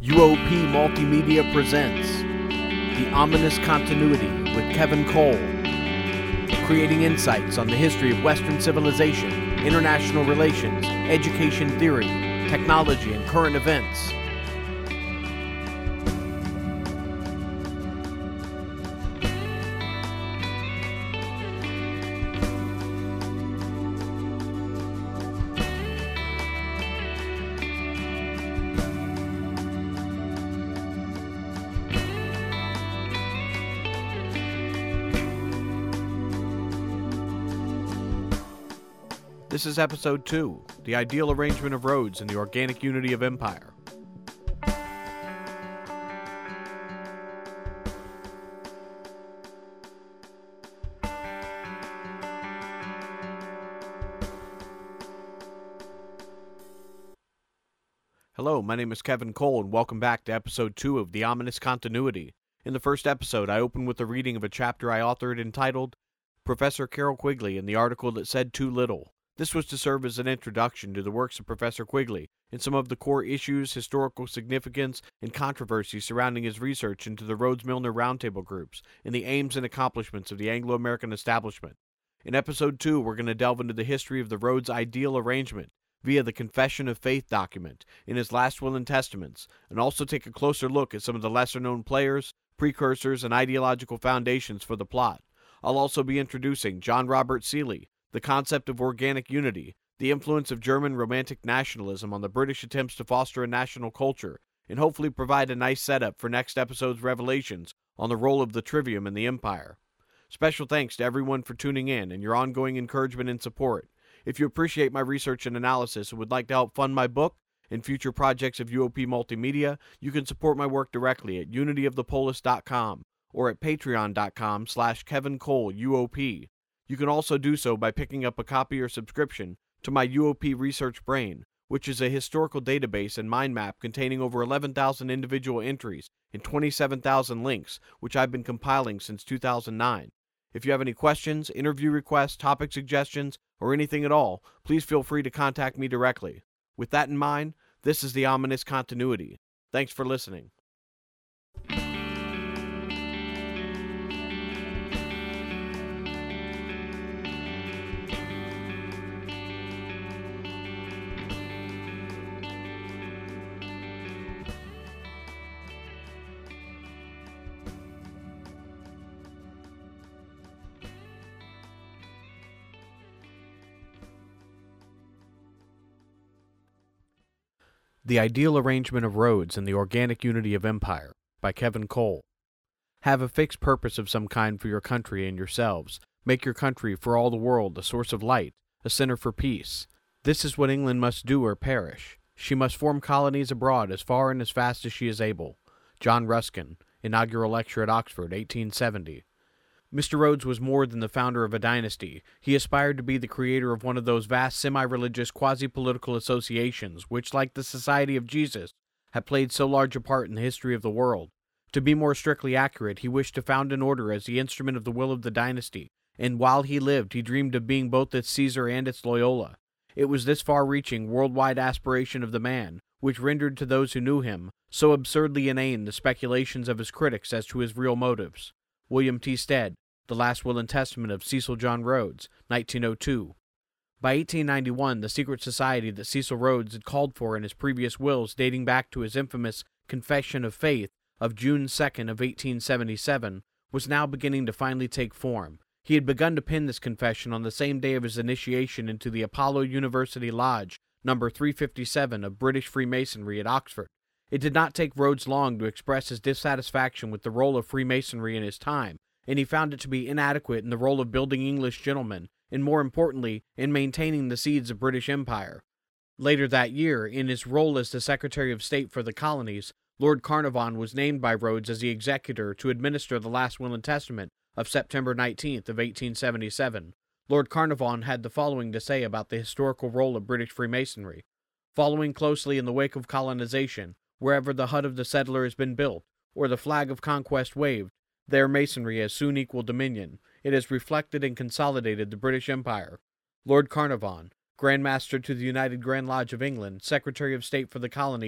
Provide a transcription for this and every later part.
UOP Multimedia presents The Ominous Continuity with Kevin Cole, creating insights on the history of Western civilization, international relations, education theory, technology, and current events. This is Episode 2, The Ideal Arrangement of Roads and the Organic Unity of Empire. Hello, my name is Kevin Cole, and welcome back to Episode 2 of The Ominous Continuity. In the first episode, I opened with a reading of a chapter I authored entitled Professor Carroll Quigley and the Article That Said Too Little. This was to serve as an introduction to the works of Professor Quigley and some of the core issues, historical significance, and controversy surrounding his research into the Rhodes-Milner Roundtable groups and the aims and accomplishments of the Anglo-American establishment. In Episode 2, we're going to delve into the history of the Rhodes Ideal Arrangement via the Confession of Faith document in his last will and testaments, and also take a closer look at some of the lesser-known players, precursors, and ideological foundations for the plot. I'll also be introducing John Robert Seeley, the concept of organic unity, the influence of German Romantic nationalism on the British attempts to foster a national culture, and hopefully provide a nice setup for next episode's revelations on the role of the trivium in the empire. Special thanks to everyone for tuning in and your ongoing encouragement and support. If you appreciate my research and analysis and would like to help fund my book and future projects of UOP Multimedia, you can support my work directly at unityofthepolis.com or at patreon.com/KevinColeUOP. You can also do so by picking up a copy or subscription to my UOP Research Brain, which is a historical database and mind map containing over 11,000 individual entries and 27,000 links, which I've been compiling since 2009. If you have any questions, interview requests, topic suggestions, or anything at all, please feel free to contact me directly. With that in mind, this is The Ominous Continuity. Thanks for listening. The Ideal Arrangement of Roads and the Organic Unity of Empire by Kevin Cole. Have a fixed purpose of some kind for your country and yourselves. Make your country for all the world a source of light, a center for peace. This is what England must do or perish. She must form colonies abroad as far and as fast as she is able. John Ruskin, Inaugural Lecture at Oxford, 1870. Mr. Rhodes was more than the founder of a dynasty. He aspired to be the creator of one of those vast semi-religious quasi-political associations which, like the Society of Jesus, have played so large a part in the history of the world. To be more strictly accurate, he wished to found an order as the instrument of the will of the dynasty, and while he lived he dreamed of being both its Caesar and its Loyola. It was this far-reaching, worldwide aspiration of the man which rendered to those who knew him so absurdly inane the speculations of his critics as to his real motives. William T. Stead, The Last Will and Testament of Cecil John Rhodes, 1902. By 1891, the secret society that Cecil Rhodes had called for in his previous wills dating back to his infamous Confession of Faith of June 2nd of 1877 was now beginning to finally take form. He had begun to pen this confession on the same day of his initiation into the Apollo University Lodge, number 357 of British Freemasonry at Oxford. It did not take Rhodes long to express his dissatisfaction with the role of Freemasonry in his time, and he found it to be inadequate in the role of building English gentlemen, and more importantly, in maintaining the seeds of British Empire. Later that year, in his role as the Secretary of State for the Colonies, Lord Carnarvon was named by Rhodes as the executor to administer the Last Will and Testament of September 19th of 1877. Lord Carnarvon had the following to say about the historical role of British Freemasonry. Following closely in the wake of colonization, wherever the hut of the settler has been built, or the flag of conquest waved, there Masonry has soon equal dominion. It has reflected and consolidated the British Empire. Lord Carnarvon, Grand Master to the United Grand Lodge of England, Secretary of State for the Colonies,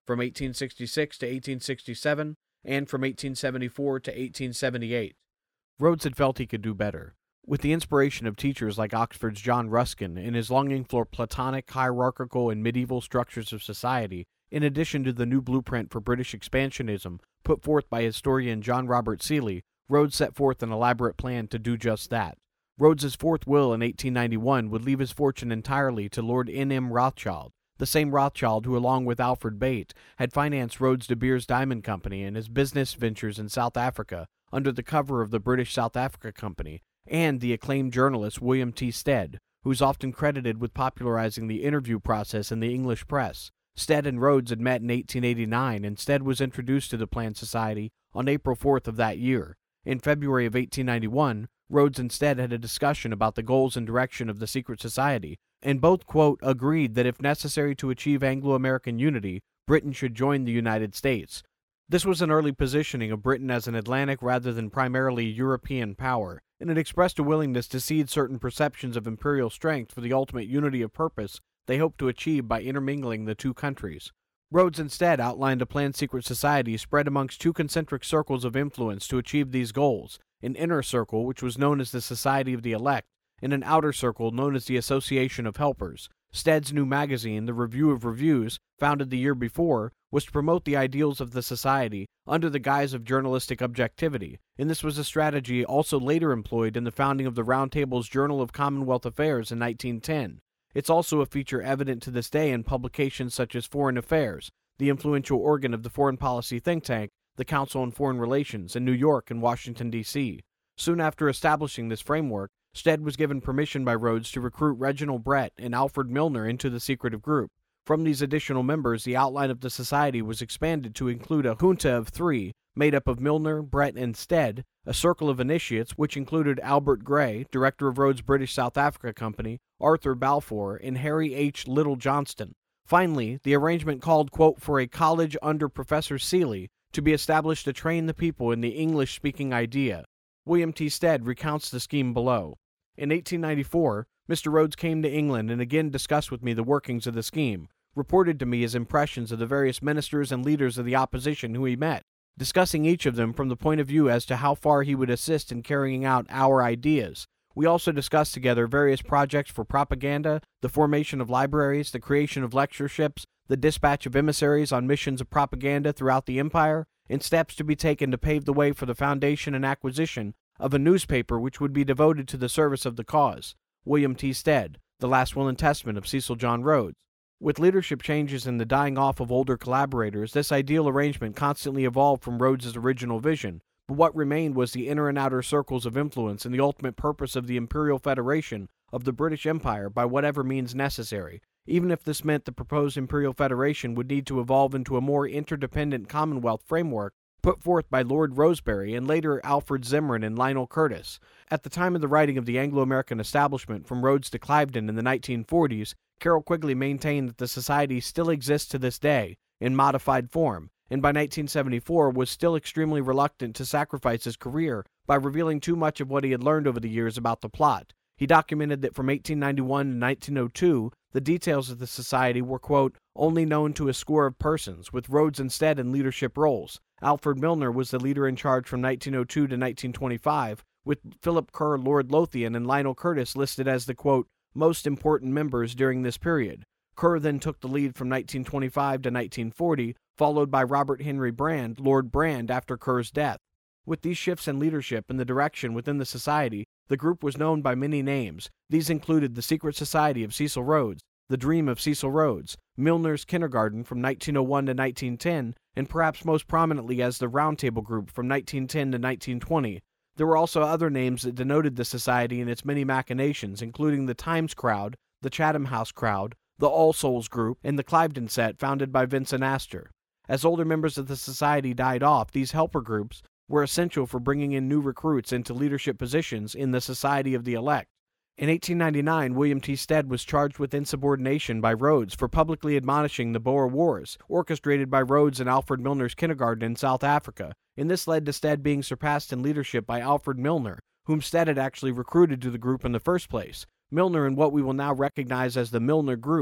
from 1866 to 1867, and from 1874 to 1878. Rhodes had felt he could do better. With the inspiration of teachers like Oxford's John Ruskin and his longing for Platonic, hierarchical, and medieval structures of society, in addition to the new blueprint for British expansionism put forth by historian John Robert Seeley, Rhodes set forth an elaborate plan to do just that. Rhodes's fourth will in 1891 would leave his fortune entirely to Lord N.M. Rothschild, the same Rothschild who, along with Alfred Bate, had financed Rhodes de Beers Diamond Company and his business ventures in South Africa under the cover of the British South Africa Company, and the acclaimed journalist William T. Stead, who is often credited with popularizing the interview process in the English press. Stead and Rhodes had met in 1889, and Stead was introduced to the planned society on April 4th of that year. In February of 1891, Rhodes and Stead had a discussion about the goals and direction of the secret society, and both, quote, agreed that if necessary to achieve Anglo-American unity, Britain should join the United States. This was an early positioning of Britain as an Atlantic rather than primarily European power, and it expressed a willingness to cede certain perceptions of imperial strength for the ultimate unity of purpose they hoped to achieve by intermingling the two countries. Rhodes instead outlined a planned secret society spread amongst two concentric circles of influence to achieve these goals, an inner circle which was known as the Society of the Elect, and an outer circle known as the Association of Helpers. Stead's new magazine, The Review of Reviews, founded the year before, was to promote the ideals of the society under the guise of journalistic objectivity, and this was a strategy also later employed in the founding of the Round Table's Journal of Commonwealth Affairs in 1910. It's also a feature evident to this day in publications such as Foreign Affairs, the influential organ of the foreign policy think tank, the Council on Foreign Relations, in New York and Washington, D.C. Soon after establishing this framework, Stead was given permission by Rhodes to recruit Reginald Brett and Alfred Milner into the secretive group. From these additional members, the outline of the society was expanded to include a junta of three, made up of Milner, Brett, and Stead, a circle of initiates which included Albert Gray, director of Rhodes' British South Africa Company, Arthur Balfour, and Harry H. Little Johnston. Finally, the arrangement called, quote, for a college under Professor Seeley to be established to train the people in the English-speaking idea. William T. Stead recounts the scheme below. In 1894, Mr. Rhodes came to England and again discussed with me the workings of the scheme, reported to me his impressions of the various ministers and leaders of the opposition who he met, discussing each of them from the point of view as to how far he would assist in carrying out our ideas. We also discussed together various projects for propaganda, the formation of libraries, the creation of lectureships, the dispatch of emissaries on missions of propaganda throughout the empire, and steps to be taken to pave the way for the foundation and acquisition of a newspaper which would be devoted to the service of the cause. William T. Stead, The Last Will and Testament of Cecil John Rhodes. With leadership changes and the dying off of older collaborators, this ideal arrangement constantly evolved from Rhodes's original vision, but what remained was the inner and outer circles of influence and the ultimate purpose of the imperial federation of the British Empire by whatever means necessary, even if this meant the proposed imperial federation would need to evolve into a more interdependent Commonwealth framework put forth by Lord Rosebery and later Alfred Zimmermann and Lionel Curtis. At the time of the writing of the Anglo-American Establishment from Rhodes to Cliveden in the 1940s, Carroll Quigley maintained that the society still exists to this day, in modified form, and by 1974 was still extremely reluctant to sacrifice his career by revealing too much of what he had learned over the years about the plot. He documented that from 1891 to 1902, the details of the society were, quote, only known to a score of persons, with Rhodes instead in leadership roles. Alfred Milner was the leader in charge from 1902 to 1925, with Philip Kerr, Lord Lothian, and Lionel Curtis listed as the, quote, most important members during this period. Kerr then took the lead from 1925 to 1940, followed by Robert Henry Brand, Lord Brand, after Kerr's death. With these shifts in leadership and the direction within the society, the group was known by many names. These included the Secret Society of Cecil Rhodes, the Dream of Cecil Rhodes, Milner's Kindergarten from 1901 to 1910, and perhaps most prominently as the Round Table Group from 1910 to 1920. There were also other names that denoted the society and its many machinations, including the Times Crowd, the Chatham House Crowd, the All Souls Group, and the Cliveden Set, founded by Vincent Astor. As older members of the society died off, these helper groups were essential for bringing in new recruits into leadership positions in the Society of the Elect. In 1899, William T. Stead was charged with insubordination by Rhodes for publicly admonishing the Boer Wars, orchestrated by Rhodes and Alfred Milner's Kindergarten in South Africa, and this led to Stead being surpassed in leadership by Alfred Milner, whom Stead had actually recruited to the group in the first place. Milner, in what we will now recognize as the Milner Group,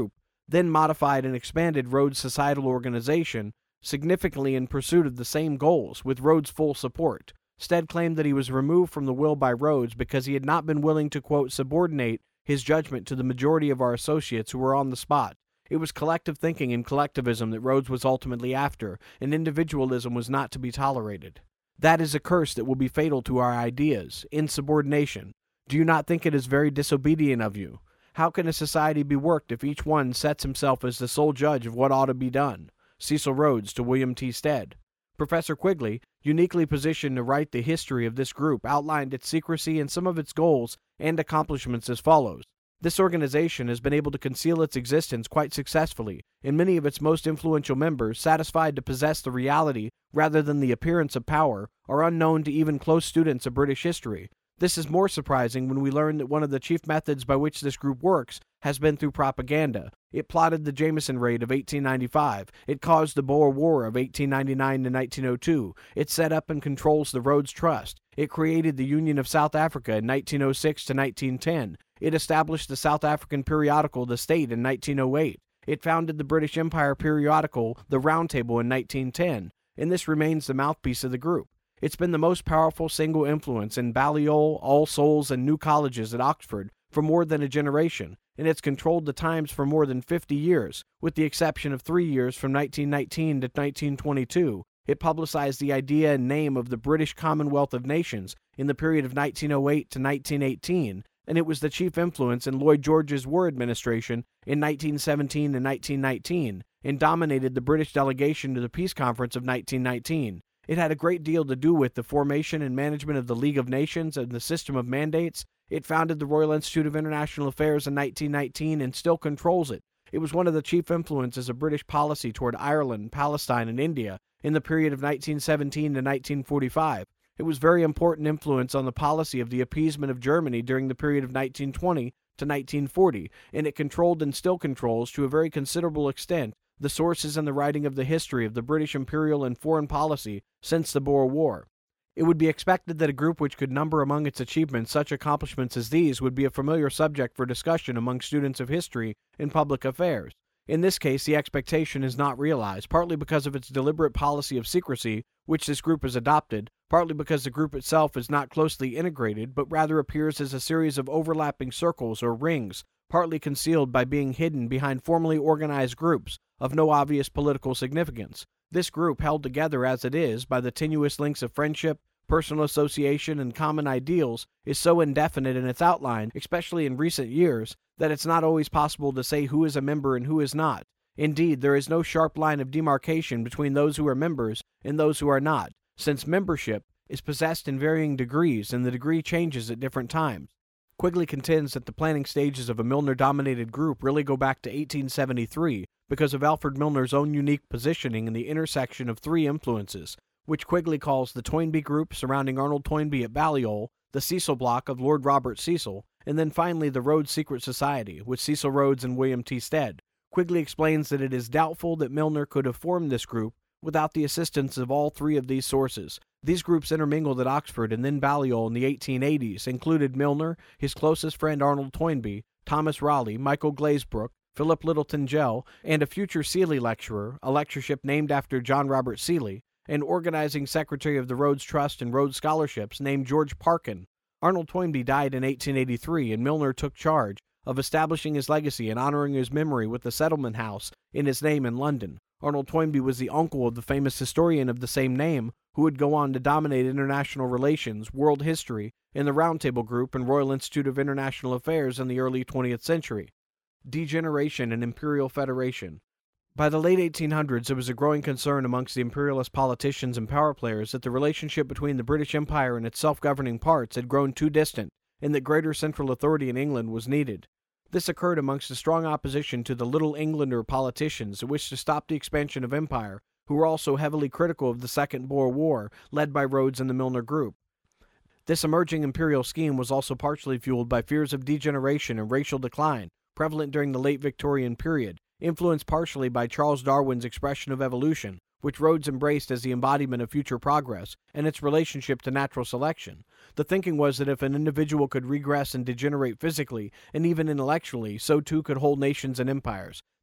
then modified and expanded Rhodes' societal organization significantly in pursuit of the same goals, with Rhodes' full support. Stead claimed that he was removed from the will by Rhodes because he had not been willing to, quote, subordinate his judgment to the majority of our associates who were on the spot. It was collective thinking and collectivism that Rhodes was ultimately after, and individualism was not to be tolerated. That is a curse that will be fatal to our ideas, insubordination. Do you not think it is very disobedient of you? How can a society be worked if each one sets himself as the sole judge of what ought to be done? Cecil Rhodes to William T. Stead. Professor Quigley, uniquely positioned to write the history of this group, outlined its secrecy and some of its goals and accomplishments as follows. This organization has been able to conceal its existence quite successfully, and many of its most influential members, satisfied to possess the reality rather than the appearance of power, are unknown to even close students of British history. This is more surprising when we learn that one of the chief methods by which this group works has been through propaganda. It plotted the Jameson Raid of 1895. It caused the Boer War of 1899 to 1902. It set up and controls the Rhodes Trust. It created the Union of South Africa in 1906 to 1910. It established the South African periodical The State in 1908. It founded the British Empire periodical The Round Table in 1910, and this remains the mouthpiece of the group. It's been the most powerful single influence in Balliol, All Souls, and New Colleges at Oxford for more than a generation, and it's controlled the Times for more than 50 years, with the exception of 3 years from 1919 to 1922. It publicized the idea and name of the British Commonwealth of Nations in the period of 1908 to 1918, and it was the chief influence in Lloyd George's War administration in 1917 and 1919, and dominated the British delegation to the Peace Conference of 1919. It had a great deal to do with the formation and management of the League of Nations and the system of mandates. It founded the Royal Institute of International Affairs in 1919 and still controls it. It was one of the chief influences of British policy toward Ireland, Palestine, and India in the period of 1917 to 1945. It was very important influence on the policy of the appeasement of Germany during the period of 1920 to 1940, and it controlled and still controls, to a very considerable extent, the sources and the writing of the history of the British imperial and foreign policy since the Boer War. It would be expected that a group which could number among its achievements such accomplishments as these would be a familiar subject for discussion among students of history and public affairs. In this case, the expectation is not realized, partly because of its deliberate policy of secrecy, which this group has adopted, partly because the group itself is not closely integrated, but rather appears as a series of overlapping circles or rings, partly concealed by being hidden behind formally organized groups of no obvious political significance. This group, held together as it is by the tenuous links of friendship, personal association, and common ideals, is so indefinite in its outline, especially in recent years, that it's not always possible to say who is a member and who is not. Indeed, there is no sharp line of demarcation between those who are members and those who are not, since membership is possessed in varying degrees and the degree changes at different times. Quigley contends that the planning stages of a Milner-dominated group really go back to 1873 because of Alfred Milner's own unique positioning in the intersection of three influences, which Quigley calls the Toynbee group surrounding Arnold Toynbee at Balliol, the Cecil block of Lord Robert Cecil, and then finally the Rhodes Secret Society, with Cecil Rhodes and William T. Stead. Quigley explains that it is doubtful that Milner could have formed this group without the assistance of all three of these sources. These groups intermingled at Oxford and then Balliol in the 1880s, included Milner, his closest friend Arnold Toynbee, Thomas Raleigh, Michael Glazebrook, Philip Littleton Gell, and a future Seeley lecturer, a lectureship named after John Robert Seeley, and organizing secretary of the Rhodes Trust and Rhodes Scholarships named George Parkin. Arnold Toynbee died in 1883, and Milner took charge of establishing his legacy and honoring his memory with the Settlement House in his name in London. Arnold Toynbee was the uncle of the famous historian of the same name, who would go on to dominate international relations, world history, and the Round Table Group and Royal Institute of International Affairs in the early 20th century. Degeneration and Imperial Federation. By the late 1800s, there was a growing concern amongst the imperialist politicians and power players that the relationship between the British Empire and its self-governing parts had grown too distant, and that greater central authority in England was needed. This occurred amongst a strong opposition to the Little Englander politicians who wished to stop the expansion of empire, who were also heavily critical of the Second Boer War, led by Rhodes and the Milner Group. This emerging imperial scheme was also partially fueled by fears of degeneration and racial decline, prevalent during the late Victorian period, influenced partially by Charles Darwin's expression of evolution, which Rhodes embraced as the embodiment of future progress, and its relationship to natural selection. The thinking was that if an individual could regress and degenerate physically, and even intellectually, so too could whole nations and empires.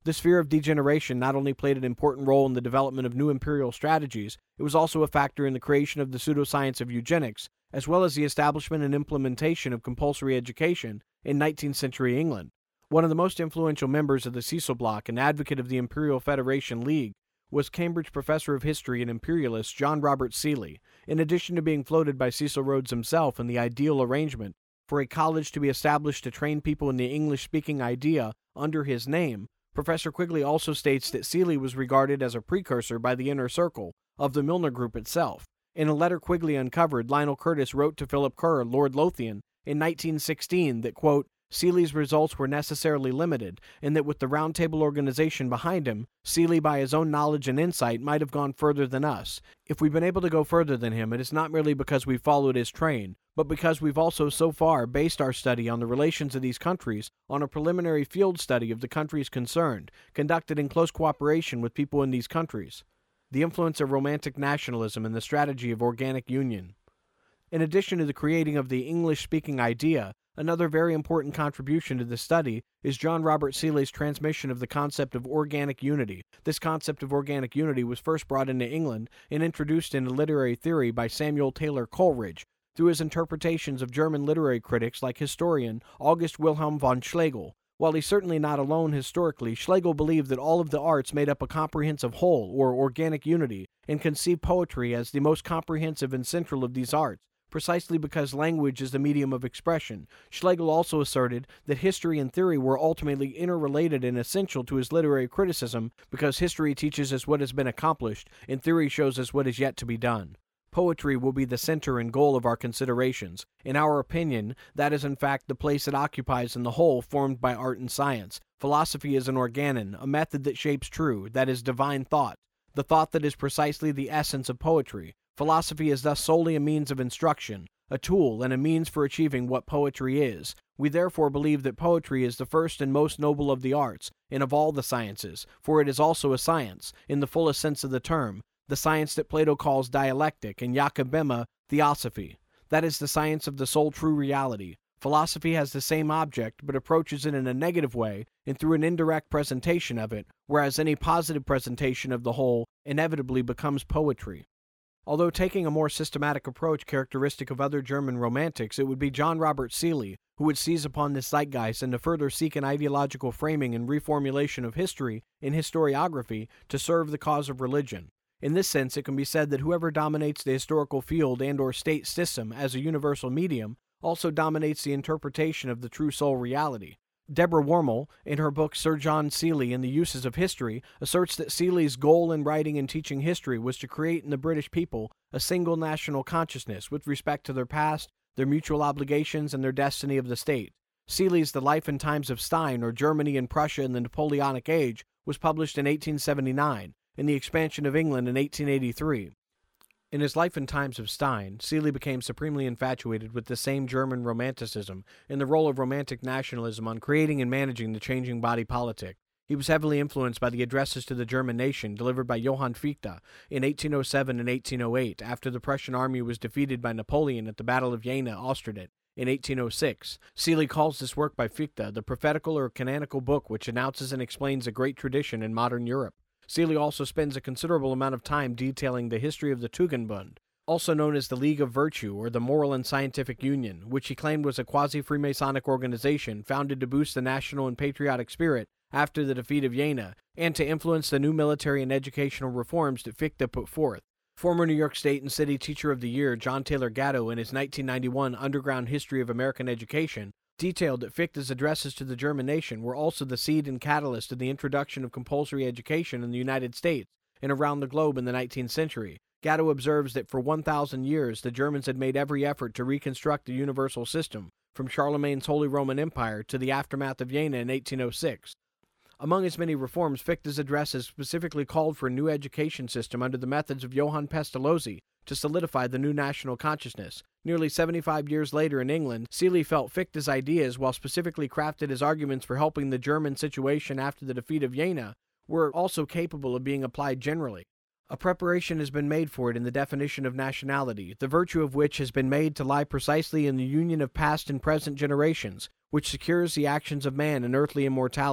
This fear of degeneration not only played an important role in the development of new imperial strategies, it was also a factor in the creation of the pseudoscience of eugenics, as well as the establishment and implementation of compulsory education in 19th century England. One of the most influential members of the Cecil Bloc and advocate of the Imperial Federation League was Cambridge professor of history and imperialist John Robert Seeley. In addition to being floated by Cecil Rhodes himself in the ideal arrangement for a college to be established to train people in the English-speaking idea under his name, Professor Quigley also states that Seeley was regarded as a precursor by the inner circle of the Milner Group itself. In a letter Quigley uncovered, Lionel Curtis wrote to Philip Kerr, Lord Lothian, in 1916 that, quote, Seeley's results were necessarily limited, and that with the Round Table organization behind him, Seeley by his own knowledge and insight might have gone further than us. If we've been able to go further than him, it is not merely because we followed his train, but because we've also so far based our study on the relations of these countries on a preliminary field study of the countries concerned, conducted in close cooperation with people in these countries. The influence of Romantic nationalism and the strategy of organic union. In addition to the creating of the English-speaking idea, another very important contribution to the study is John Robert Seeley's transmission of the concept of organic unity. This concept of organic unity was first brought into England and introduced into literary theory by Samuel Taylor Coleridge through his interpretations of German literary critics like historian August Wilhelm von Schlegel. While he's certainly not alone historically, Schlegel believed that all of the arts made up a comprehensive whole, or organic unity, and conceived poetry as the most comprehensive and central of these arts, precisely because language is the medium of expression. Schlegel also asserted that history and theory were ultimately interrelated and essential to his literary criticism because history teaches us what has been accomplished and theory shows us what is yet to be done. Poetry will be the center and goal of our considerations. In our opinion, that is in fact the place it occupies in the whole formed by art and science. Philosophy is an organon, a method that shapes true, that is divine thought, the thought that is precisely the essence of poetry. Philosophy is thus solely a means of instruction, a tool and a means for achieving what poetry is. We therefore believe that poetry is the first and most noble of the arts, and of all the sciences, for it is also a science, in the fullest sense of the term, the science that Plato calls dialectic and Jacob Boehme theosophy. That is the science of the sole true reality. Philosophy has the same object, but approaches it in a negative way and through an indirect presentation of it, whereas any positive presentation of the whole inevitably becomes poetry. Although taking a more systematic approach characteristic of other German romantics, it would be John Robert Seeley who would seize upon this zeitgeist and to further seek an ideological framing and reformulation of history in historiography to serve the cause of religion. In this sense, it can be said that whoever dominates the historical field and or state system as a universal medium also dominates the interpretation of the true soul reality. Deborah Wormel, in her book Sir John Seeley and the Uses of History, asserts that Seeley's goal in writing and teaching history was to create in the British people a single national consciousness with respect to their past, their mutual obligations, and their destiny of the state. Seeley's The Life and Times of Stein, or Germany and Prussia in the Napoleonic Age, was published in 1879, and The Expansion of England in 1883. In his Life and Times of Stein, Seeley became supremely infatuated with the same German Romanticism and the role of Romantic nationalism on creating and managing the changing body politic. He was heavily influenced by the addresses to the German nation delivered by Johann Fichte in 1807 and 1808 after the Prussian army was defeated by Napoleon at the Battle of Jena, Austerlitz, in 1806. Seeley calls this work by Fichte the prophetical or canonical book which announces and explains a great tradition in modern Europe. Seeley also spends a considerable amount of time detailing the history of the Tugendbund, also known as the League of Virtue or the Moral and Scientific Union, which he claimed was a quasi-Freemasonic organization founded to boost the national and patriotic spirit after the defeat of Jena, and to influence the new military and educational reforms that Fichte put forth. Former New York State and City Teacher of the Year John Taylor Gatto, in his 1991 Underground History of American Education, detailed that Fichte's addresses to the German nation were also the seed and catalyst of the introduction of compulsory education in the United States and around the globe in the 19th century. Gatto observes that for 1,000 years the Germans had made every effort to reconstruct the universal system, from Charlemagne's Holy Roman Empire to the aftermath of Jena in 1806. Among his many reforms, Fichte's addresses specifically called for a new education system under the methods of Johann Pestalozzi to solidify the new national consciousness. Nearly 75 years later in England, Seeley felt Fichte's ideas, while specifically crafted his arguments for helping the German situation after the defeat of Jena, were also capable of being applied generally. A preparation has been made for it in the definition of nationality, the virtue of which has been made to lie precisely in the union of past and present generations, which secures the actions of man in earthly immortality.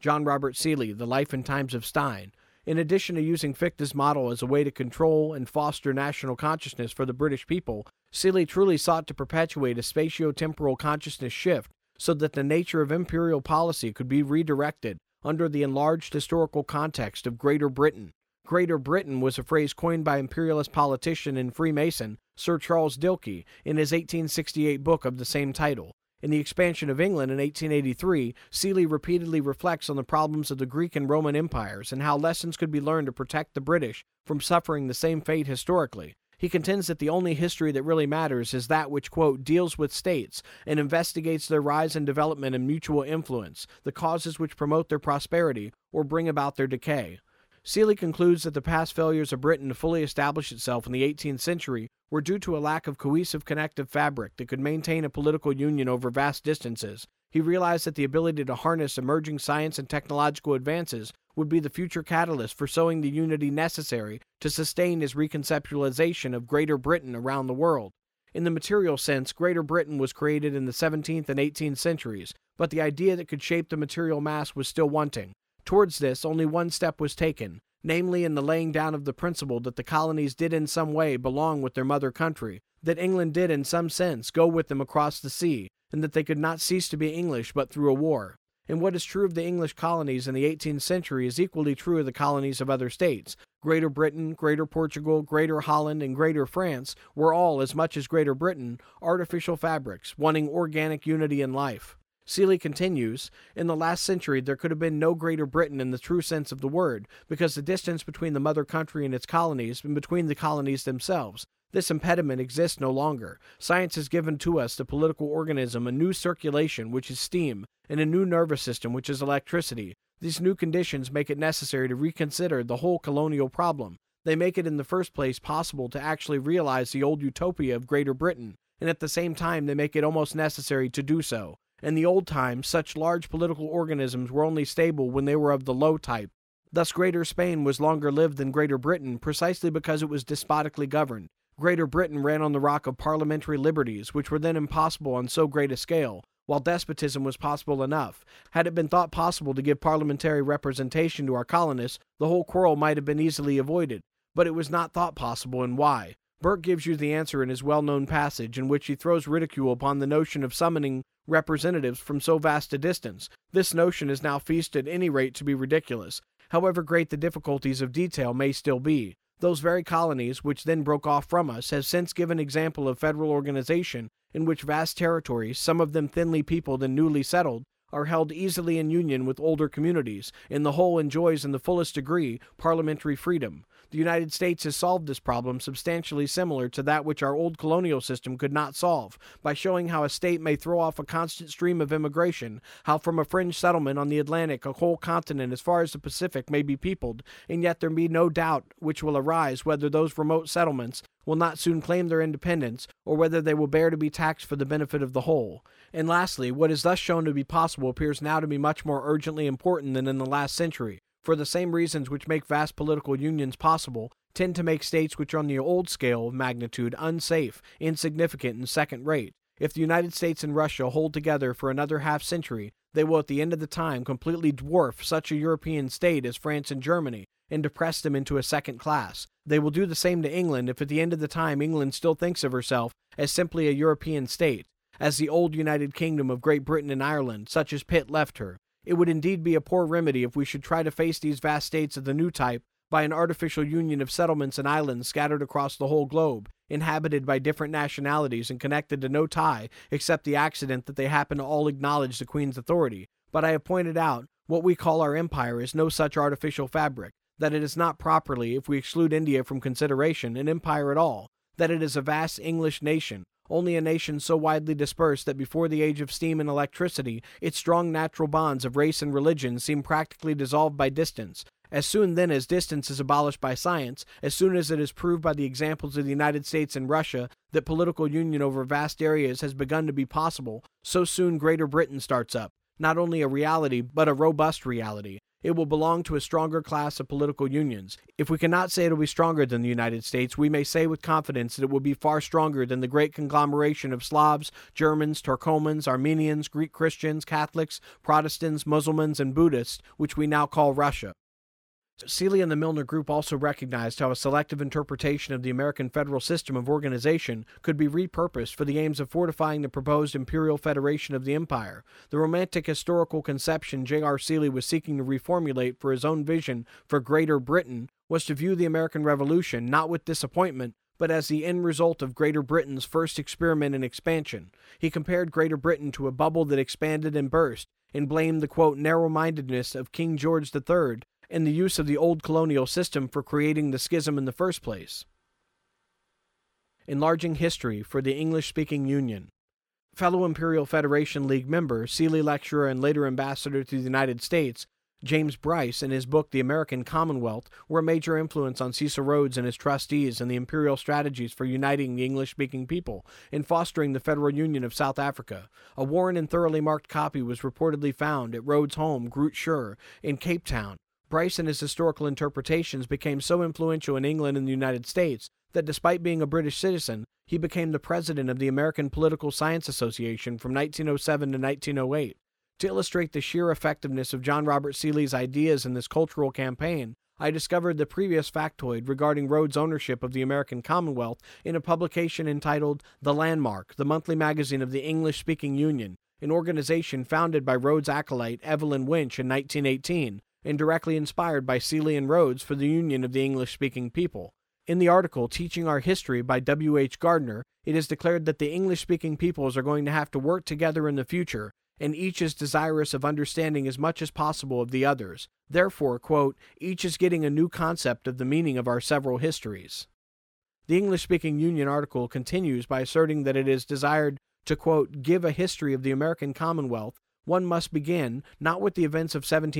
John Robert Seeley, The Life and Times of Stein. In addition to using Fichte's model as a way to control and foster national consciousness for the British people, Seeley truly sought to perpetuate a spatio-temporal consciousness shift so that the nature of imperial policy could be redirected under the enlarged historical context of Greater Britain. Greater Britain was a phrase coined by imperialist politician and Freemason Sir Charles Dilke in his 1868 book of the same title. In The Expansion of England in 1883, Seeley repeatedly reflects on the problems of the Greek and Roman empires and how lessons could be learned to protect the British from suffering the same fate historically. He contends that the only history that really matters is that which, quote, deals with states and investigates their rise and development and mutual influence, the causes which promote their prosperity or bring about their decay. Seeley concludes that the past failures of Britain to fully establish itself in the 18th century were due to a lack of cohesive connective fabric that could maintain a political union over vast distances. He realized that the ability to harness emerging science and technological advances would be the future catalyst for sowing the unity necessary to sustain his reconceptualization of Greater Britain around the world. In the material sense, Greater Britain was created in the 17th and 18th centuries, but the idea that could shape the material mass was still wanting. Towards this, only one step was taken, namely in the laying down of the principle that the colonies did in some way belong with their mother country, that England did in some sense go with them across the sea, and that they could not cease to be English but through a war. And what is true of the English colonies in the 18th century is equally true of the colonies of other states. Greater Britain, Greater Portugal, Greater Holland, and Greater France were all, as much as Greater Britain, artificial fabrics, wanting organic unity in life. Seeley continues, in the last century there could have been no Greater Britain in the true sense of the word, because the distance between the mother country and its colonies and between the colonies themselves. This impediment exists no longer. Science has given to us, the political organism, a new circulation, which is steam, and a new nervous system, which is electricity. These new conditions make it necessary to reconsider the whole colonial problem. They make it in the first place possible to actually realize the old utopia of Greater Britain, and at the same time they make it almost necessary to do so. In the old times, such large political organisms were only stable when they were of the low type. Thus Greater Spain was longer lived than Greater Britain precisely because it was despotically governed. Greater Britain ran on the rock of parliamentary liberties, which were then impossible on so great a scale, while despotism was possible enough. Had it been thought possible to give parliamentary representation to our colonists, the whole quarrel might have been easily avoided. But it was not thought possible, and why? Burke gives you the answer in his well-known passage in which he throws ridicule upon the notion of summoning representatives from so vast a distance. This notion is now feasted at any rate to be ridiculous, however great the difficulties of detail may still be. Those very colonies, which then broke off from us, have since given example of federal organization in which vast territories, some of them thinly peopled and newly settled, are held easily in union with older communities, and the whole enjoys in the fullest degree parliamentary freedom. The United States has solved this problem substantially similar to that which our old colonial system could not solve, by showing how a state may throw off a constant stream of immigration, how from a fringe settlement on the Atlantic a whole continent as far as the Pacific may be peopled, and yet there be no doubt which will arise whether those remote settlements will not soon claim their independence, or whether they will bear to be taxed for the benefit of the whole. And lastly, what is thus shown to be possible appears now to be much more urgently important than in the last century, for the same reasons which make vast political unions possible tend to make states which are on the old scale of magnitude unsafe, insignificant, and second-rate. If the United States and Russia hold together for another half-century, they will at the end of the time completely dwarf such a European state as France and Germany, and depress them into a second class. They will do the same to England if at the end of the time England still thinks of herself as simply a European state, as the old United Kingdom of Great Britain and Ireland, such as Pitt left her. It would indeed be a poor remedy if we should try to face these vast states of the new type by an artificial union of settlements and islands scattered across the whole globe, inhabited by different nationalities and connected to no tie except the accident that they happen to all acknowledge the Queen's authority. But I have pointed out, what we call our empire is no such artificial fabric, that it is not properly, if we exclude India from consideration, an empire at all, that it is a vast English nation, only a nation so widely dispersed that before the age of steam and electricity, its strong natural bonds of race and religion seem practically dissolved by distance. As soon then as distance is abolished by science, as soon as it is proved by the examples of the United States and Russia that political union over vast areas has begun to be possible, so soon Greater Britain starts up, not only a reality, but a robust reality. It will belong to a stronger class of political unions. If we cannot say it will be stronger than the United States, we may say with confidence that it will be far stronger than the great conglomeration of Slavs, Germans, Turkomans, Armenians, Greek Christians, Catholics, Protestants, Muslims, and Buddhists, which we now call Russia. Seeley and the Milner Group also recognized how a selective interpretation of the American federal system of organization could be repurposed for the aims of fortifying the proposed imperial federation of the empire. The romantic historical conception J.R. Seeley was seeking to reformulate for his own vision for Greater Britain was to view the American Revolution not with disappointment, but as the end result of Greater Britain's first experiment in expansion. He compared Greater Britain to a bubble that expanded and burst, and blamed the, quote, narrow-mindedness of King George III and the use of the old colonial system for creating the schism in the first place. Enlarging history for the English-speaking Union. Fellow Imperial Federation League member, Seeley lecturer and later ambassador to the United States, James Bryce, in his book The American Commonwealth, were a major influence on Cecil Rhodes and his trustees and the imperial strategies for uniting the English-speaking people and fostering the Federal Union of South Africa. A worn and thoroughly marked copy was reportedly found at Rhodes' home, Groot Schuur, in Cape Town. Bryce and his historical interpretations became so influential in England and the United States that despite being a British citizen, he became the president of the American Political Science Association from 1907 to 1908. To illustrate the sheer effectiveness of John Robert Seeley's ideas in this cultural campaign, I discovered the previous factoid regarding Rhodes' ownership of the American Commonwealth in a publication entitled The Landmark, the monthly magazine of the English-speaking Union, an organization founded by Rhodes' acolyte Evelyn Winch in 1918, and directly inspired by Seeley and Rhodes for the union of the English-speaking people. In the article Teaching Our History by W.H. Gardner, it is declared that the English-speaking peoples are going to have to work together in the future, and each is desirous of understanding as much as possible of the others. Therefore, quote, each is getting a new concept of the meaning of our several histories. The English-speaking Union article continues by asserting that it is desired to, quote, give a history of the American Commonwealth. One must begin, not with the events of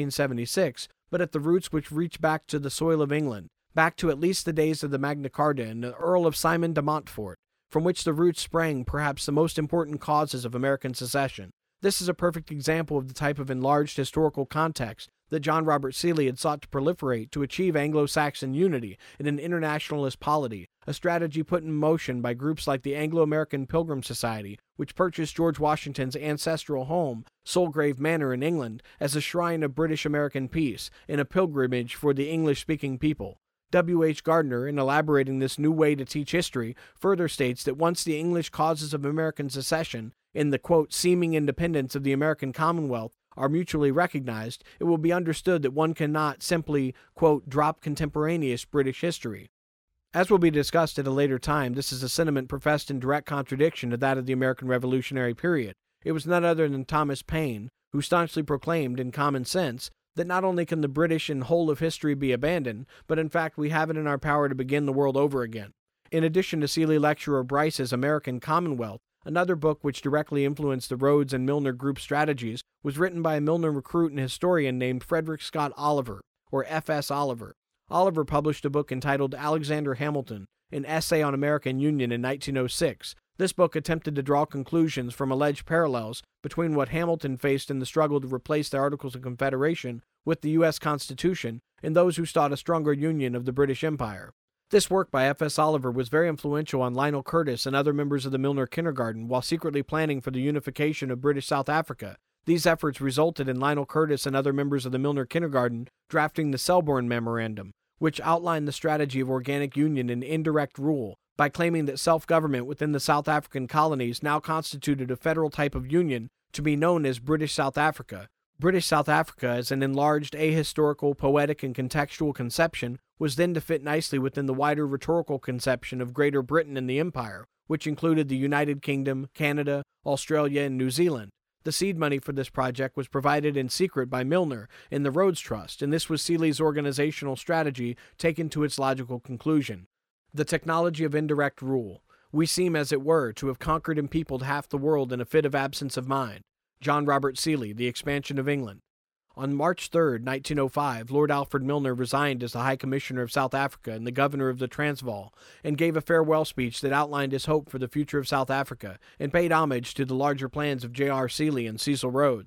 1776, but at the roots which reach back to the soil of England, back to at least the days of the Magna Carta and the Earl of Simon de Montfort, from which the roots sprang perhaps the most important causes of American secession. This is a perfect example of the type of enlarged historical context that John Robert Seeley had sought to proliferate to achieve Anglo-Saxon unity in an internationalist polity, a strategy put in motion by groups like the Anglo-American Pilgrim Society, which purchased George Washington's ancestral home, Soulgrave Manor in England, as a shrine of British-American peace and a pilgrimage for the English-speaking people. W.H. Gardner, in elaborating this new way to teach history, further states that once the English causes of American secession and the, quote, seeming independence of the American Commonwealth are mutually recognized, it will be understood that one cannot simply, quote, drop contemporaneous British history. As will be discussed at a later time, this is a sentiment professed in direct contradiction to that of the American Revolutionary period. It was none other than Thomas Paine who staunchly proclaimed, in Common Sense, that not only can the British and whole of history be abandoned, but in fact we have it in our power to begin the world over again. In addition to Seeley lecturer Bryce's American Commonwealth, another book which directly influenced the Rhodes and Milner Group strategies was written by a Milner recruit and historian named Frederick Scott Oliver, or F.S. Oliver. Oliver published a book entitled Alexander Hamilton, an essay on American Union in 1906. This book attempted to draw conclusions from alleged parallels between what Hamilton faced in the struggle to replace the Articles of Confederation with the U.S. Constitution and those who sought a stronger union of the British Empire. This work by F.S. Oliver was very influential on Lionel Curtis and other members of the Milner Kindergarten while secretly planning for the unification of British South Africa. These efforts resulted in Lionel Curtis and other members of the Milner Kindergarten drafting the Selborne Memorandum, which outlined the strategy of organic union and indirect rule by claiming that self-government within the South African colonies now constituted a federal type of union to be known as British South Africa. British South Africa, as an enlarged ahistorical, poetic, and contextual conception, was then to fit nicely within the wider rhetorical conception of Greater Britain and the Empire, which included the United Kingdom, Canada, Australia, and New Zealand. The seed money for this project was provided in secret by Milner and the Rhodes Trust, and this was Seeley's organizational strategy taken to its logical conclusion. The technology of indirect rule. We seem, as it were, to have conquered and peopled half the world in a fit of absence of mind. John Robert Seeley, The Expansion of England. On March 3, 1905, Lord Alfred Milner resigned as the High Commissioner of South Africa and the Governor of the Transvaal, and gave a farewell speech that outlined his hope for the future of South Africa, and paid homage to the larger plans of J.R. Seeley and Cecil Rhodes.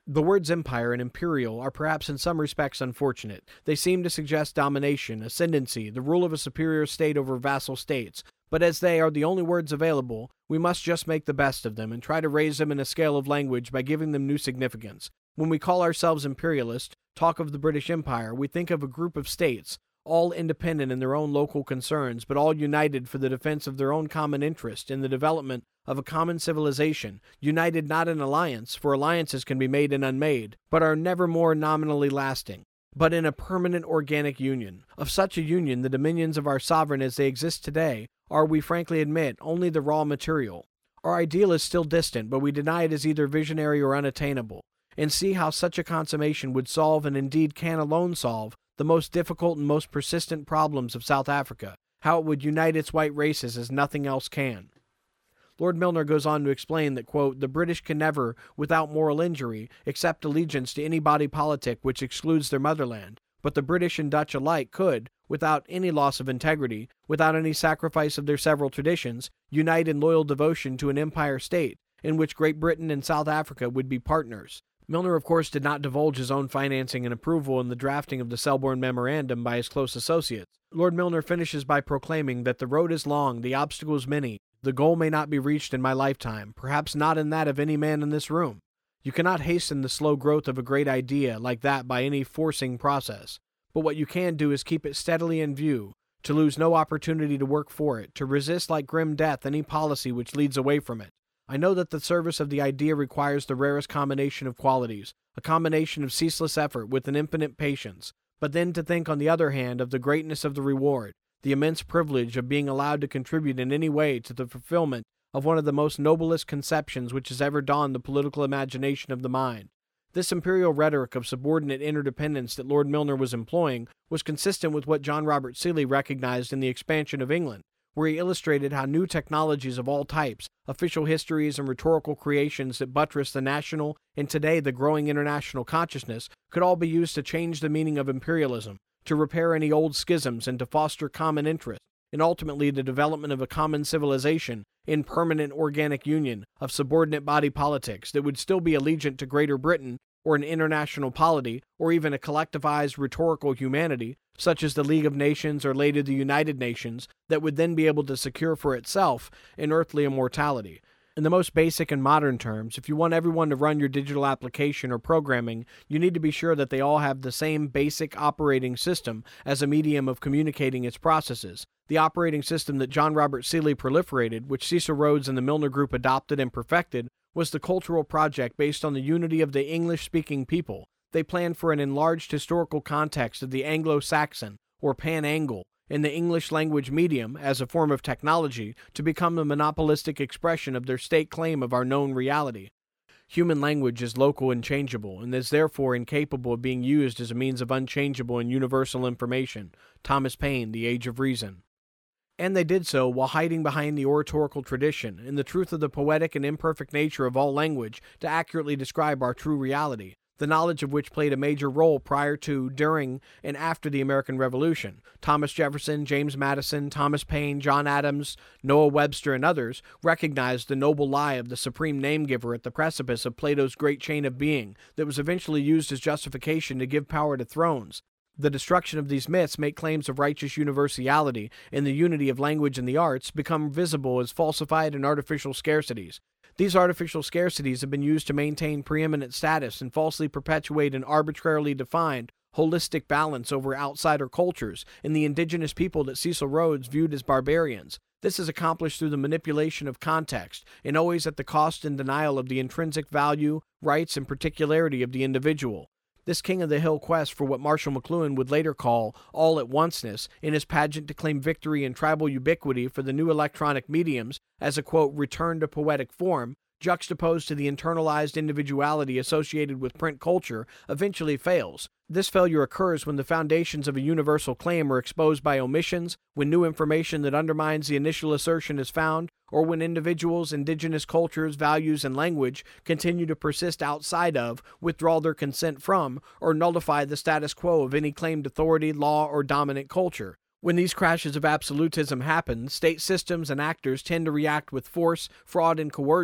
The words empire and imperial are perhaps in some respects unfortunate. They seem to suggest domination, ascendancy, the rule of a superior state over vassal states. But as they are the only words available, we must just make the best of them and try to raise them in a scale of language by giving them new significance. When we call ourselves imperialist, talk of the British Empire, we think of a group of states, all independent in their own local concerns, but all united for the defense of their own common interest in the development of a common civilization, united not in alliance, for alliances can be made and unmade, but are never more nominally lasting, but in a permanent organic union. Of such a union, the dominions of our sovereign as they exist today are, we frankly admit, only the raw material. Our ideal is still distant, but we deny it as either visionary or unattainable, and see how such a consummation would solve, and indeed can alone solve, the most difficult and most persistent problems of South Africa, how it would unite its white races as nothing else can. Lord Milner goes on to explain that, quote, the British can never, without moral injury, accept allegiance to any body politic which excludes their motherland, but the British and Dutch alike could, without any loss of integrity, without any sacrifice of their several traditions, unite in loyal devotion to an empire state, in which Great Britain and South Africa would be partners. Milner, of course, did not divulge his own financing and approval in the drafting of the Selborne Memorandum by his close associates. Lord Milner finishes by proclaiming that the road is long, the obstacles many, the goal may not be reached in my lifetime, perhaps not in that of any man in this room. You cannot hasten the slow growth of a great idea like that by any forcing process, but what you can do is keep it steadily in view, to lose no opportunity to work for it, to resist like grim death any policy which leads away from it. I know that the service of the idea requires the rarest combination of qualities, a combination of ceaseless effort with an infinite patience, but then to think on the other hand of the greatness of the reward, the immense privilege of being allowed to contribute in any way to the fulfillment of one of the most noblest conceptions which has ever dawned the political imagination of the mind. This imperial rhetoric of subordinate interdependence that Lord Milner was employing was consistent with what John Robert Seeley recognized in The Expansion of England, where he illustrated how new technologies of all types, official histories and rhetorical creations that buttress the national and today the growing international consciousness could all be used to change the meaning of imperialism, to repair any old schisms and to foster common interest, and ultimately the development of a common civilization in permanent organic union of subordinate body politics that would still be allegiant to Greater Britain or an international polity or even a collectivized rhetorical humanity, such as the League of Nations or later the United Nations, that would then be able to secure for itself an earthly immortality. In the most basic and modern terms, if you want everyone to run your digital application or programming, you need to be sure that they all have the same basic operating system as a medium of communicating its processes. The operating system that John Robert Seeley proliferated, which Cecil Rhodes and the Milner Group adopted and perfected, was the cultural project based on the unity of the English-speaking people. They planned for an enlarged historical context of the Anglo-Saxon, or Pan-Angle, in the English language medium, as a form of technology, to become the monopolistic expression of their state claim of our known reality. Human language is local and changeable, and is therefore incapable of being used as a means of unchangeable and universal information. Thomas Paine, The Age of Reason. And they did so while hiding behind the oratorical tradition and the truth of the poetic and imperfect nature of all language to accurately describe our true reality, the knowledge of which played a major role prior to, during, and after the American Revolution. Thomas Jefferson, James Madison, Thomas Paine, John Adams, Noah Webster, and others recognized the noble lie of the supreme name-giver at the precipice of Plato's great chain of being that was eventually used as justification to give power to thrones. The destruction of these myths make claims of righteous universality and the unity of language and the arts become visible as falsified and artificial scarcities. These artificial scarcities have been used to maintain preeminent status and falsely perpetuate an arbitrarily defined, holistic balance over outsider cultures and the indigenous people that Cecil Rhodes viewed as barbarians. This is accomplished through the manipulation of context, and always at the cost and denial of the intrinsic value, rights, and particularity of the individual. This king of the hill quest for what Marshall McLuhan would later call all-at-onceness in his pageant to claim victory and tribal ubiquity for the new electronic mediums as a, quote, return to poetic form, juxtaposed to the internalized individuality associated with print culture, eventually fails. This failure occurs when the foundations of a universal claim are exposed by omissions, when new information that undermines the initial assertion is found, or when individuals, indigenous cultures, values, and language continue to persist outside of, withdraw their consent from, or nullify the status quo of any claimed authority, law, or dominant culture. When these crashes of absolutism happen, state systems and actors tend to react with force, fraud, and coercion.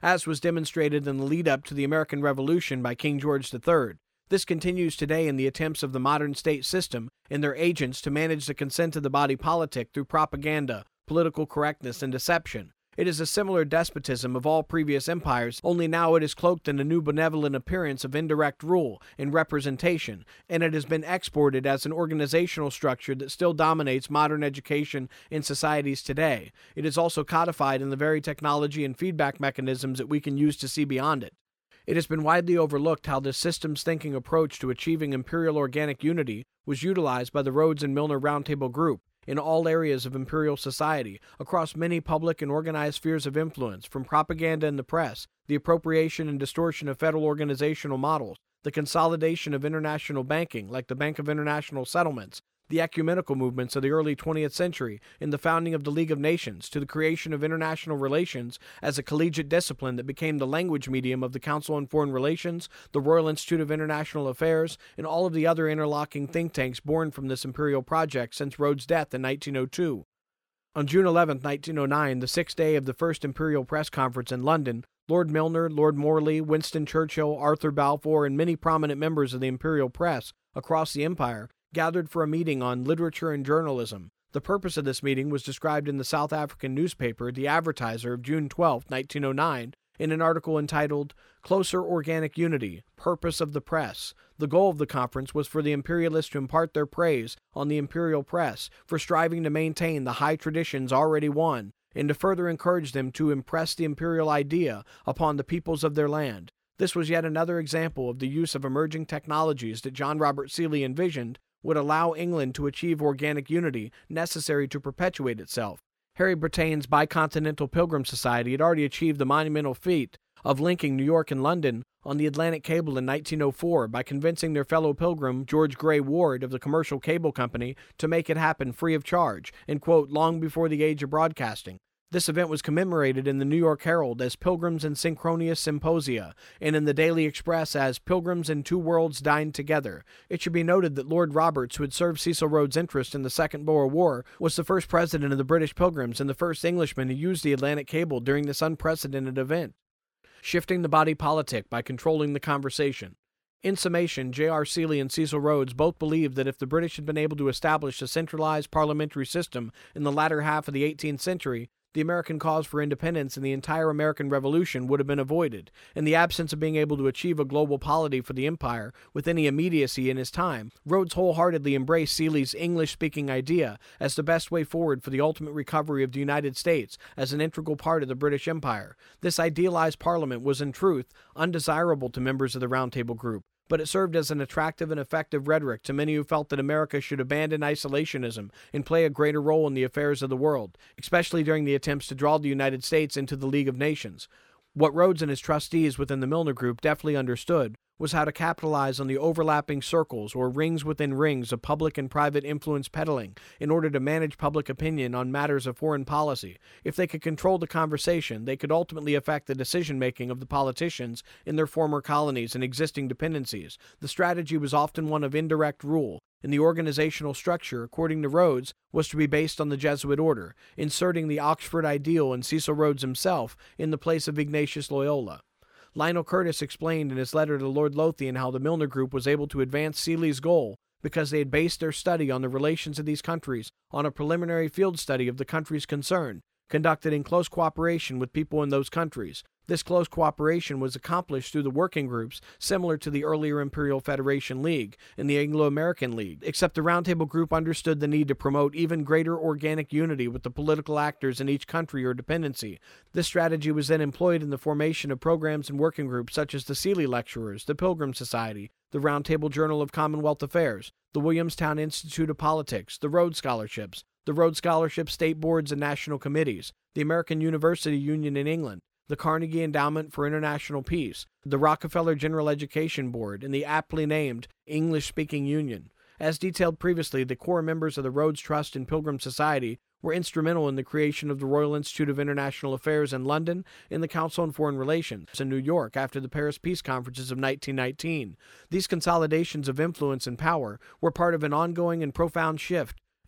as was demonstrated in the lead-up to the American Revolution by King George III. This continues today in the attempts of the modern state system and their agents to manage the consent of the body politic through propaganda, political correctness, and deception. It is a similar despotism of all previous empires, only now it is cloaked in a new benevolent appearance of indirect rule and representation, and it has been exported as an organizational structure that still dominates modern education in societies today. It is also codified in the very technology and feedback mechanisms that we can use to see beyond it. It has been widely overlooked how this systems thinking approach to achieving imperial organic unity was utilized by the Rhodes and Milner Roundtable Group in all areas of imperial society, across many public and organized spheres of influence, from propaganda in the press, the appropriation and distortion of federal organizational models, the consolidation of international banking, like the Bank of International Settlements, the ecumenical movements of the early 20th century, in the founding of the League of Nations, to the creation of international relations as a collegiate discipline that became the language medium of the Council on Foreign Relations, the Royal Institute of International Affairs, and all of the other interlocking think tanks born from this imperial project since Rhodes' death in 1902. On June 11, 1909, the sixth day of the First Imperial Press Conference in London, Lord Milner, Lord Morley, Winston Churchill, Arthur Balfour, and many prominent members of the imperial press across the empire gathered for a meeting on literature and journalism. The purpose of this meeting was described in the South African newspaper, The Advertiser, of June 12, 1909, in an article entitled, "Closer Organic Unity, Purpose of the Press." The goal of the conference was for the imperialists to impart their praise on the imperial press for striving to maintain the high traditions already won, and to further encourage them to impress the imperial idea upon the peoples of their land. This was yet another example of the use of emerging technologies that John Robert Seeley envisioned would allow England to achieve organic unity necessary to perpetuate itself. Harry Bretain's Bicontinental Pilgrim Society had already achieved the monumental feat of linking New York and London on the Atlantic Cable in 1904 by convincing their fellow pilgrim George Gray Ward of the Commercial Cable Company to make it happen free of charge, and quote, long before the age of broadcasting. This event was commemorated in the New York Herald as Pilgrims and Synchronous Symposia, and in the Daily Express as Pilgrims and Two Worlds Dined Together. It should be noted that Lord Roberts, who had served Cecil Rhodes' interest in the Second Boer War, was the first president of the British Pilgrims and the first Englishman who used the Atlantic Cable during this unprecedented event. Shifting the body politic by controlling the conversation. In summation, J.R. Seeley and Cecil Rhodes both believed that if the British had been able to establish a centralized parliamentary system in the latter half of the 18th century, the American cause for independence and the entire American Revolution would have been avoided. In the absence of being able to achieve a global polity for the empire with any immediacy in his time, Rhodes wholeheartedly embraced Seeley's English-speaking idea as the best way forward for the ultimate recovery of the United States as an integral part of the British Empire. This idealized parliament was in truth undesirable to members of the Round Table Group, but it served as an attractive and effective rhetoric to many who felt that America should abandon isolationism and play a greater role in the affairs of the world, especially during the attempts to draw the United States into the League of Nations. What Rhodes and his trustees within the Milner Group deftly understood was how to capitalize on the overlapping circles or rings within rings of public and private influence peddling in order to manage public opinion on matters of foreign policy. If they could control the conversation, they could ultimately affect the decision-making of the politicians in their former colonies and existing dependencies. The strategy was often one of indirect rule, and the organizational structure, according to Rhodes, was to be based on the Jesuit order, inserting the Oxford ideal and Cecil Rhodes himself in the place of Ignatius Loyola. Lionel Curtis explained in his letter to Lord Lothian how the Milner Group was able to advance Seeley's goal because they had based their study on the relations of these countries on a preliminary field study of the countries concerned, conducted in close cooperation with people in those countries. This close cooperation was accomplished through the working groups similar to the earlier Imperial Federation League and the Anglo-American League, except the Round Table Group understood the need to promote even greater organic unity with the political actors in each country or dependency. This strategy was then employed in the formation of programs and working groups such as the Seeley Lecturers, the Pilgrim Society, the Round Table Journal of Commonwealth Affairs, the Williamstown Institute of Politics, the Rhodes Scholarships, the Rhodes Scholarship State Boards and National Committees, the American University Union in England, the Carnegie Endowment for International Peace, the Rockefeller General Education Board, and the aptly named English-Speaking Union. As detailed previously, the core members of the Rhodes Trust and Pilgrim Society were instrumental in the creation of the Royal Institute of International Affairs in London and the Council on Foreign Relations in New York after the Paris Peace Conferences of 1919. These consolidations of influence and power were part of an ongoing and profound shift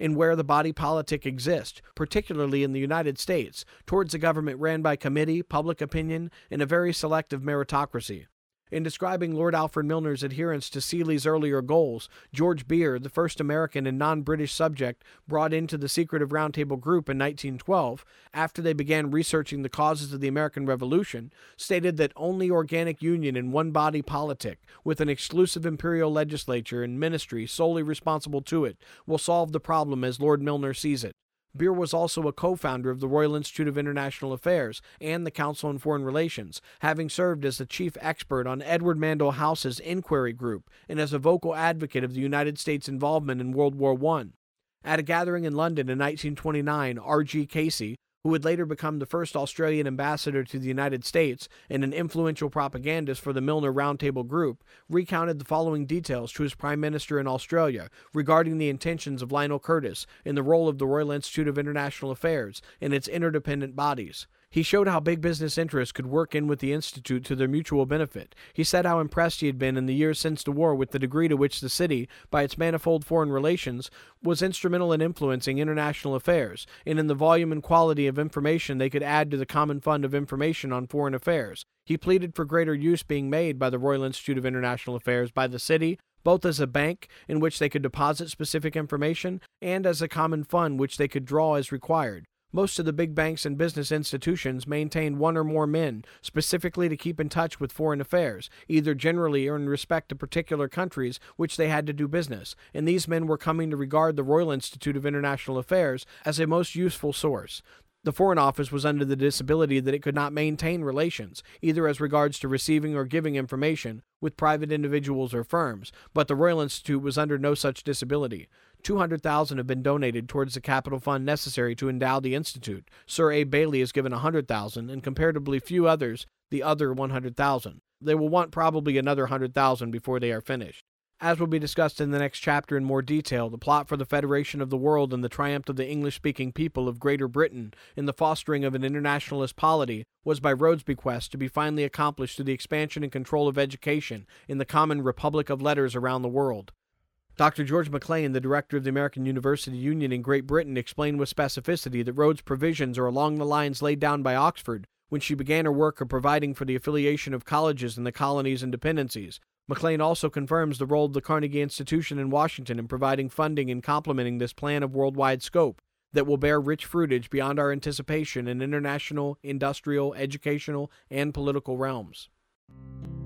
in where the body politic exists, particularly in the United States, towards a government ran by committee, public opinion, and a very selective meritocracy. In describing Lord Alfred Milner's adherence to Seeley's earlier goals, George Beard, the first American and non-British subject brought into the secretive Round Table Group in 1912, after they began researching the causes of the American Revolution, stated that only organic union in one body politic, with an exclusive imperial legislature and ministry solely responsible to it, will solve the problem as Lord Milner sees it. Beer was also a co-founder of the Royal Institute of International Affairs and the Council on Foreign Relations, having served as the chief expert on Edward Mandell House's Inquiry Group and as a vocal advocate of the United States' involvement in World War I. At a gathering in London in 1929, R.G. Casey, who would later become the first Australian ambassador to the United States and an influential propagandist for the Milner Round Table Group, recounted the following details to his Prime Minister in Australia regarding the intentions of Lionel Curtis in the role of the Royal Institute of International Affairs and its interdependent bodies. He showed how big business interests could work in with the Institute to their mutual benefit. He said how impressed he had been in the years since the war with the degree to which the city, by its manifold foreign relations, was instrumental in influencing international affairs, and in the volume and quality of information they could add to the common fund of information on foreign affairs. He pleaded for greater use being made by the Royal Institute of International Affairs by the city, both as a bank in which they could deposit specific information and as a common fund which they could draw as required. Most of the big banks and business institutions maintained one or more men, specifically to keep in touch with foreign affairs, either generally or in respect to particular countries which they had to do business, and these men were coming to regard the Royal Institute of International Affairs as a most useful source. The Foreign Office was under the disability that it could not maintain relations, either as regards to receiving or giving information, with private individuals or firms, but the Royal Institute was under no such disability. 200,000 have been donated towards the capital fund necessary to endow the Institute. Sir A. Bailey has given 100,000, and comparatively few others the other 100,000. They will want probably another 100,000 before they are finished. As will be discussed in the next chapter in more detail, the plot for the federation of the world and the triumph of the English-speaking people of Greater Britain in the fostering of an internationalist polity was by Rhodes' bequest to be finally accomplished through the expansion and control of education in the common republic of letters around the world. Dr. George McLean, the director of the American University Union in Great Britain, explained with specificity that Rhodes' provisions are along the lines laid down by Oxford when she began her work of providing for the affiliation of colleges in the colonies and dependencies. McLean also confirms the role of the Carnegie Institution in Washington in providing funding and complementing this plan of worldwide scope that will bear rich fruitage beyond our anticipation in international, industrial, educational, and political realms.